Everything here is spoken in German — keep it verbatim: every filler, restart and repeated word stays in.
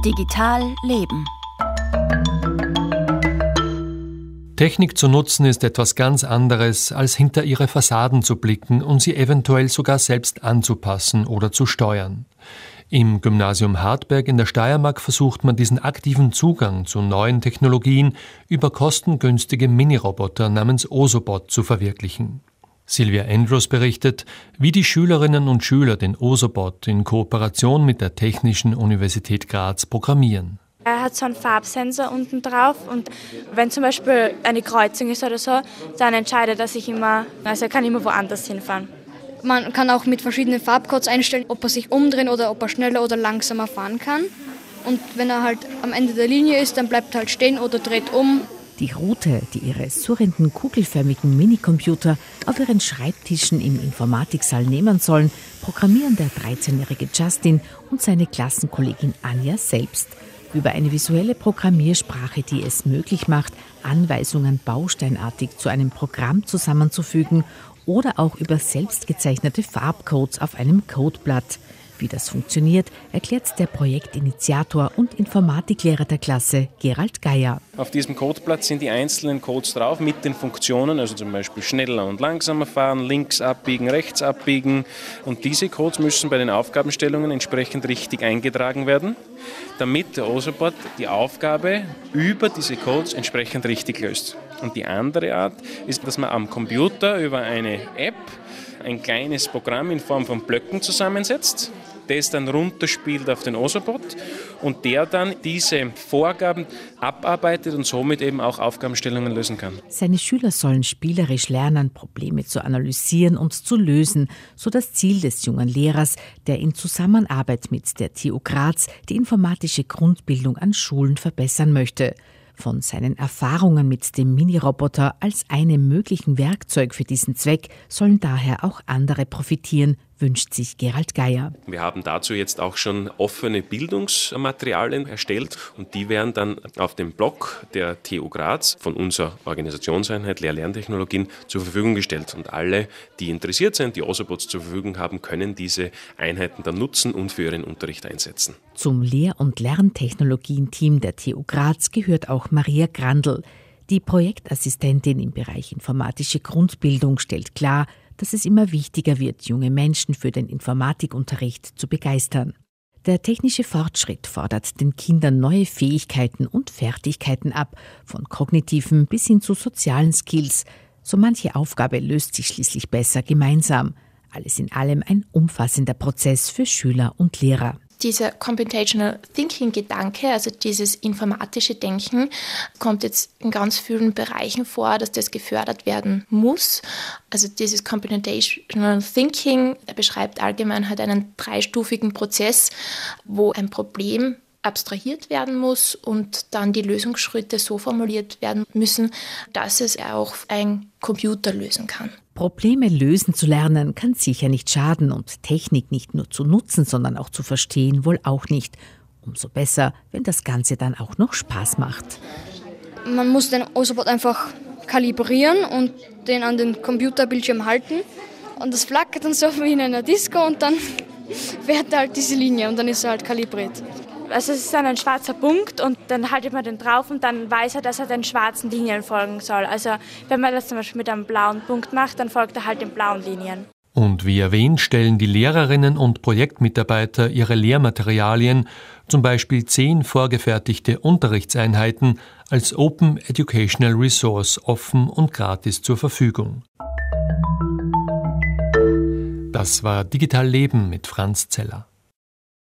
Digital Leben. Technik zu nutzen ist etwas ganz anderes, als hinter ihre Fassaden zu blicken und sie eventuell sogar selbst anzupassen oder zu steuern. Im Gymnasium Hartberg in der Steiermark versucht man diesen aktiven Zugang zu neuen Technologien über kostengünstige Mini-Roboter namens Osobot zu verwirklichen. Silvia Andrews berichtet, wie die Schülerinnen und Schüler den Osobot in Kooperation mit der Technischen Universität Graz programmieren. Er hat so einen Farbsensor unten drauf und wenn zum Beispiel eine Kreuzung ist oder so, dann entscheidet er sich immer, also er kann immer woanders hinfahren. Man kann auch mit verschiedenen Farbcodes einstellen, ob er sich umdrehen oder ob er schneller oder langsamer fahren kann. Und wenn er halt am Ende der Linie ist, dann bleibt er halt stehen oder dreht um. Die Route, die ihre surrenden, kugelförmigen Minicomputer auf ihren Schreibtischen im Informatiksaal nehmen sollen, programmieren der dreizehnjährige Justin und seine Klassenkollegin Anja selbst. Über eine visuelle Programmiersprache, die es möglich macht, Anweisungen bausteinartig zu einem Programm zusammenzufügen oder auch über selbstgezeichnete Farbcodes auf einem Codeblatt. Wie das funktioniert, erklärt der Projektinitiator und Informatiklehrer der Klasse, Gerald Geier. Auf diesem Codeblatt sind die einzelnen Codes drauf mit den Funktionen, also zum Beispiel schneller und langsamer fahren, links abbiegen, rechts abbiegen. Und diese Codes müssen bei den Aufgabenstellungen entsprechend richtig eingetragen werden, damit der Osobot die Aufgabe über diese Codes entsprechend richtig löst. Und die andere Art ist, dass man am Computer über eine App ein kleines Programm in Form von Blöcken zusammensetzt, das dann runterspielt auf den Osobot und der dann diese Vorgaben abarbeitet und somit eben auch Aufgabenstellungen lösen kann. Seine Schüler sollen spielerisch lernen, Probleme zu analysieren und zu lösen, so das Ziel des jungen Lehrers, der in Zusammenarbeit mit der T U Graz die informatische Grundbildung an Schulen verbessern möchte. Von seinen Erfahrungen mit dem Mini-Roboter als einem möglichen Werkzeug für diesen Zweck sollen daher auch andere profitieren, wünscht sich Gerald Geier. Wir haben dazu jetzt auch schon offene Bildungsmaterialien erstellt und die werden dann auf dem Blog der T U Graz von unserer Organisationseinheit Lehr-Lerntechnologien zur Verfügung gestellt. Und alle, die interessiert sind, die Osobots zur Verfügung haben, können diese Einheiten dann nutzen und für ihren Unterricht einsetzen. Zum Lehr- und Lerntechnologien-Team der T U Graz gehört auch Maria Grandl. Die Projektassistentin im Bereich informatische Grundbildung stellt klar, dass es immer wichtiger wird, junge Menschen für den Informatikunterricht zu begeistern. Der technische Fortschritt fordert den Kindern neue Fähigkeiten und Fertigkeiten ab, von kognitiven bis hin zu sozialen Skills. So manche Aufgabe löst sich schließlich besser gemeinsam. Alles in allem ein umfassender Prozess für Schüler und Lehrer. Dieser Computational Thinking-Gedanke, also dieses informatische Denken, kommt jetzt in ganz vielen Bereichen vor, dass das gefördert werden muss. Also dieses Computational Thinking beschreibt allgemein halt einen dreistufigen Prozess, wo ein Problem abstrahiert werden muss und dann die Lösungsschritte so formuliert werden müssen, dass es auch ein Computer lösen kann. Probleme lösen zu lernen kann sicher nicht schaden und Technik nicht nur zu nutzen, sondern auch zu verstehen wohl auch nicht. Umso besser, wenn das Ganze dann auch noch Spaß macht. Man muss den Osobot einfach kalibrieren und den an den Computerbildschirm halten und das flackert dann so wie in einer Disco und dann fährt halt diese Linie und dann ist er halt kalibriert. Also es ist dann ein schwarzer Punkt und dann haltet man den drauf und dann weiß er, dass er den schwarzen Linien folgen soll. Also wenn man das zum Beispiel mit einem blauen Punkt macht, dann folgt er halt den blauen Linien. Und wie erwähnt, stellen die Lehrerinnen und Projektmitarbeiter ihre Lehrmaterialien, zum Beispiel zehn vorgefertigte Unterrichtseinheiten, als Open Educational Resource offen und gratis zur Verfügung. Das war Digital Leben mit Franz Zeller.